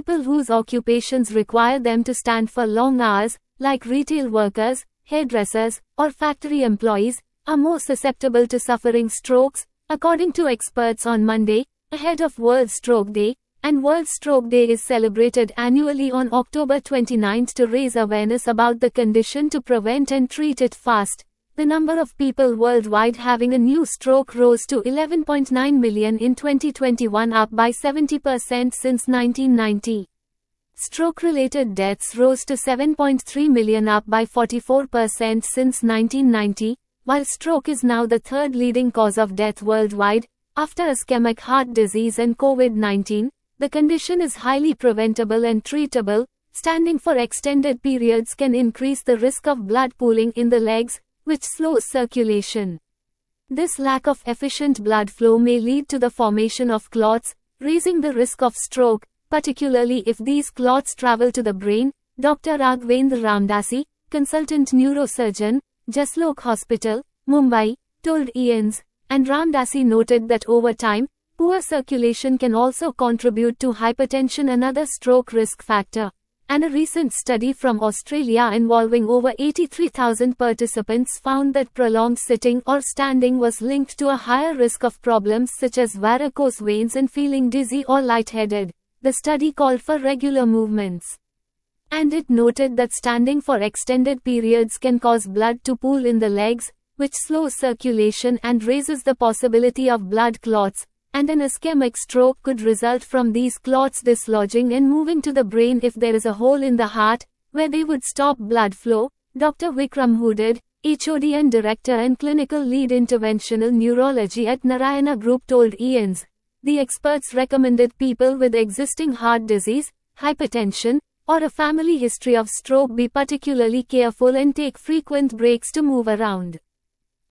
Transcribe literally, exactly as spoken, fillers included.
people whose occupations require them to stand for long hours, like retail workers, hairdressers, or factory employees, are more susceptible to suffering strokes, according to experts on Monday, ahead of World Stroke Day. And World Stroke Day is celebrated annually on October twenty-ninth to raise awareness about the condition to prevent and treat it fast. The number of people worldwide having a new stroke rose to eleven point nine million in twenty twenty-one, up by seventy percent since nineteen ninety. Stroke-related deaths rose to seven point three million, up by forty-four percent since nineteen ninety, while stroke is now the third leading cause of death worldwide, after ischemic heart disease and COVID nineteen. The condition is highly preventable and treatable. Standing for extended periods can increase the risk of blood pooling in the legs, which slows circulation. This lack of efficient blood flow may lead to the formation of clots, raising the risk of stroke, particularly if these clots travel to the brain. Doctor Raghavendra Ramdasi, consultant neurosurgeon, Jaslok Hospital, Mumbai, told E N S, and Ramdasi noted that over time, poor circulation can also contribute to hypertension, another stroke risk factor. And a recent study from Australia involving over eighty-three thousand participants found that prolonged sitting or standing was linked to a higher risk of problems such as varicose veins and feeling dizzy or lightheaded. The study called for regular movements. And it noted that standing for extended periods can cause blood to pool in the legs, which slows circulation and raises the possibility of blood clots. And an ischemic stroke could result from these clots dislodging and moving to the brain if there is a hole in the heart, where they would stop blood flow. Doctor Vikram Hooded, H O D and Director and Clinical Lead Interventional Neurology at Narayana Group, told E N S. The experts recommended people with existing heart disease, hypertension, or a family history of stroke be particularly careful and take frequent breaks to move around.